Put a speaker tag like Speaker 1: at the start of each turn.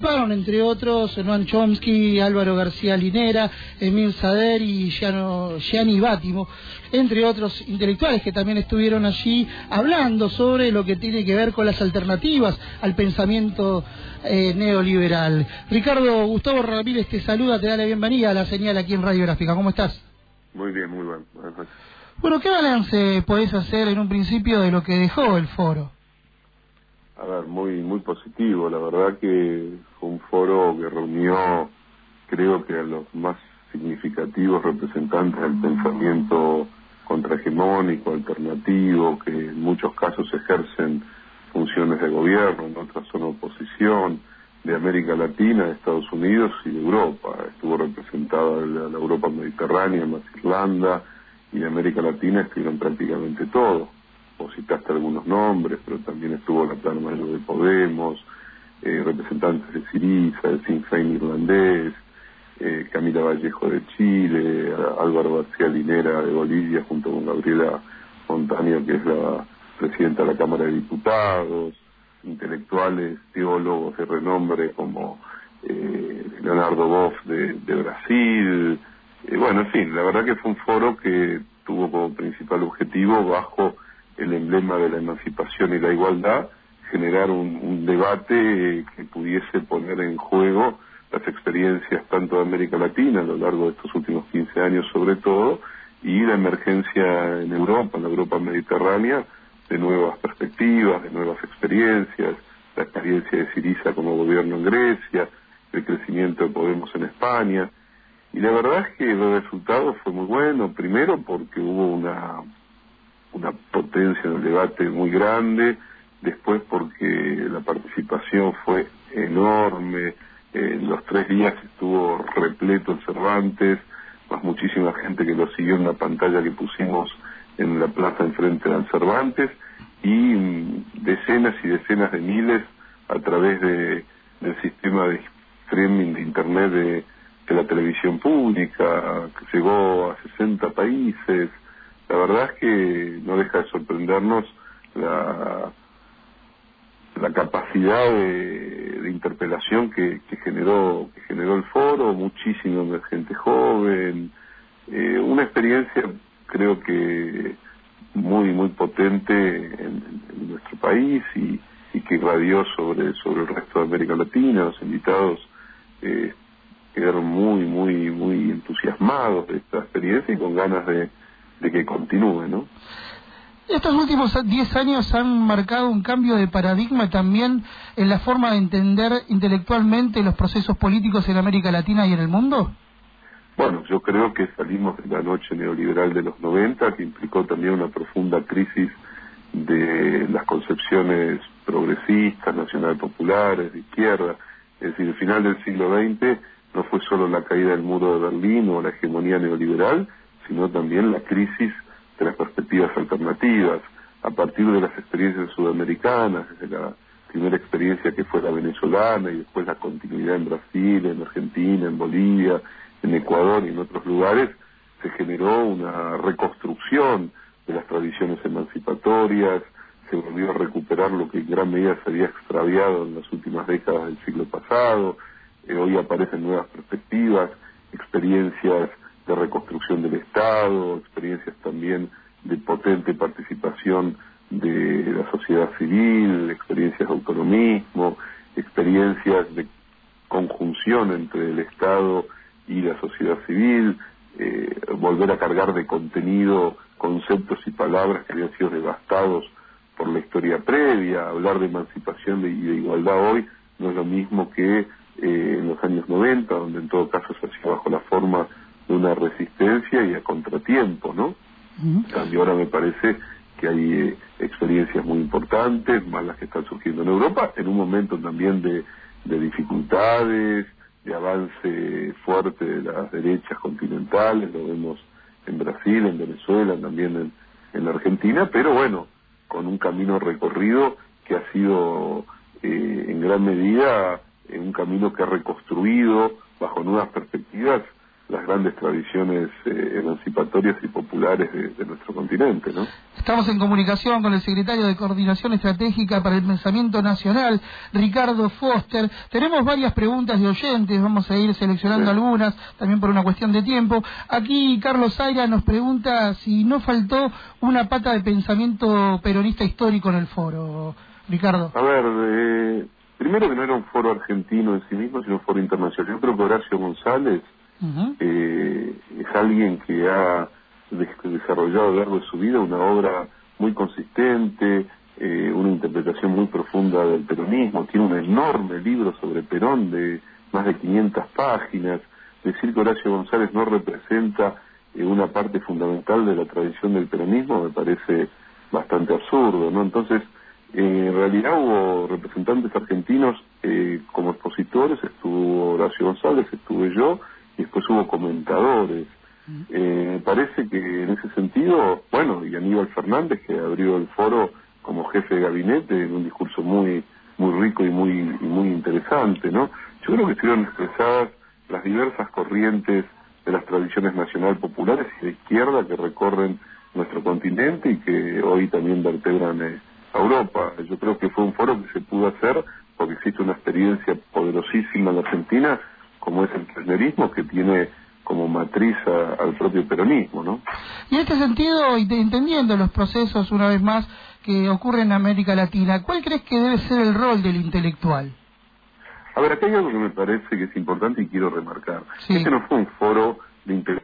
Speaker 1: Participaron, entre otros, Noam Chomsky, Álvaro García Linera, Emil Sader y Gianni Bátimo, entre otros intelectuales que también estuvieron allí hablando sobre lo que tiene que ver con las alternativas al pensamiento neoliberal. Ricardo, Gustavo Ramírez te saluda, te da la bienvenida a la señal aquí en Radio Gráfica. ¿Cómo estás?
Speaker 2: Muy bien, muy bien.
Speaker 1: Bueno, ¿qué balance podés hacer en un principio de lo que dejó el foro?
Speaker 2: A ver, muy positivo. La verdad que fue un foro que reunió, creo que a los más significativos representantes del pensamiento contrahegemónico, alternativo, que en muchos casos ejercen funciones de gobierno, en otras son oposición, de América Latina, de Estados Unidos y de Europa. Estuvo representada la Europa mediterránea, más Irlanda, y de América Latina estuvieron prácticamente todos. Vos citaste algunos nombres, pero también estuvo la plana mayor de Podemos, representantes de Syriza, del Sinn Féin irlandés, Camila Vallejo de Chile, Álvaro García Linera de Bolivia, junto con Gabriela Montaña, que es la presidenta de la Cámara de Diputados, intelectuales, teólogos de renombre como Leonardo Boff de Brasil. Bueno, en fin, la verdad que fue un foro que tuvo como principal objetivo, bajo el emblema de la emancipación y la igualdad, generar un debate que pudiese poner en juego las experiencias tanto de América Latina a lo largo de estos últimos 15 años sobre todo, y la emergencia en Europa, en la Europa mediterránea, de nuevas perspectivas, de nuevas experiencias, la experiencia de Syriza como gobierno en Grecia, el crecimiento de Podemos en España. Y la verdad es que el resultado fue muy bueno, primero porque hubo una potencia en el debate muy grande, después porque la participación fue enorme, en los 3 días estuvo repleto el Cervantes, más muchísima gente que lo siguió en la pantalla que pusimos en la plaza enfrente al Cervantes, y decenas y decenas de miles a través del sistema de streaming de internet de la televisión pública, que llegó a 60 países. La verdad es que no deja de sorprendernos la capacidad de interpelación que generó el foro, muchísima gente joven, una experiencia creo que muy potente en nuestro país y que irradió sobre el resto de América Latina. Los invitados quedaron muy entusiasmados de esta experiencia y con ganas de que continúe, ¿no?
Speaker 1: Estos últimos 10 años han marcado un cambio de paradigma también en la forma de entender intelectualmente los procesos políticos en América Latina y en el mundo.
Speaker 2: Bueno, yo creo que salimos de la noche neoliberal de los 90, que implicó también una profunda crisis de las concepciones progresistas, nacional populares, de izquierda. Es decir, el final del siglo XX no fue solo la caída del muro de Berlín o la hegemonía neoliberal, sino también la crisis de las perspectivas alternativas, a partir de las experiencias sudamericanas, desde la primera experiencia que fue la venezolana y después la continuidad en Brasil, en Argentina, en Bolivia, en Ecuador y en otros lugares, se generó una reconstrucción de las tradiciones emancipatorias, se volvió a recuperar lo que en gran medida se había extraviado en las últimas décadas del siglo pasado. Hoy aparecen nuevas perspectivas, experiencias de reconstrucción del Estado, experiencias también de potente participación de la sociedad civil, experiencias de autonomismo, experiencias de conjunción entre el Estado y la sociedad civil, volver a cargar de contenido conceptos y palabras que habían sido devastados por la historia previa. Hablar de emancipación y de igualdad hoy no es lo mismo que en los años 90, donde en todo caso se hacía bajo la forma de una resistencia y a contratiempo, ¿no? En cambio ahora me parece que hay experiencias muy importantes, más las que están surgiendo en Europa, en un momento también de dificultades, de avance fuerte de las derechas continentales, lo vemos en Brasil, en Venezuela, también en la Argentina, pero bueno, con un camino recorrido que ha sido en gran medida un camino que ha reconstruido bajo nuevas perspectivas las grandes tradiciones emancipatorias y populares de nuestro continente, ¿no?
Speaker 1: Estamos en comunicación con el secretario de Coordinación Estratégica para el Pensamiento Nacional, Ricardo Foster. Tenemos varias preguntas de oyentes, vamos a ir seleccionando algunas, también por una cuestión de tiempo. Aquí Carlos Zaira nos pregunta si no faltó una pata de pensamiento peronista histórico en el foro, Ricardo.
Speaker 2: A ver, primero que no era un foro argentino en sí mismo, sino un foro internacional. Yo creo que Horacio González es alguien que ha desarrollado a lo largo de su vida una obra muy consistente, una interpretación muy profunda del peronismo, tiene un enorme libro sobre Perón de más de 500 páginas. Decir que Horacio González no representa una parte fundamental de la tradición del peronismo me parece bastante absurdo, ¿no? Entonces, en realidad hubo representantes argentinos como expositores, estuvo Horacio González, estuve yo, y después hubo comentadores. Me parece que en ese sentido, bueno, y Aníbal Fernández, que abrió el foro como jefe de gabinete en un discurso muy rico y muy interesante, ¿no? Yo creo que estuvieron expresadas las diversas corrientes de las tradiciones nacional populares y de izquierda que recorren nuestro continente y que hoy también vertebran a Europa. Yo creo que fue un foro que se pudo hacer porque existe una experiencia poderosísima en la Argentina, como es el kirchnerismo, que tiene como matriz al propio peronismo, ¿no?
Speaker 1: Y en este sentido, entendiendo los procesos, una vez más, que ocurren en América Latina, ¿cuál crees que debe ser el rol del intelectual?
Speaker 2: A ver, acá hay algo que me parece que es importante y quiero remarcar.
Speaker 1: Sí.
Speaker 2: Este no fue un foro de intelectuales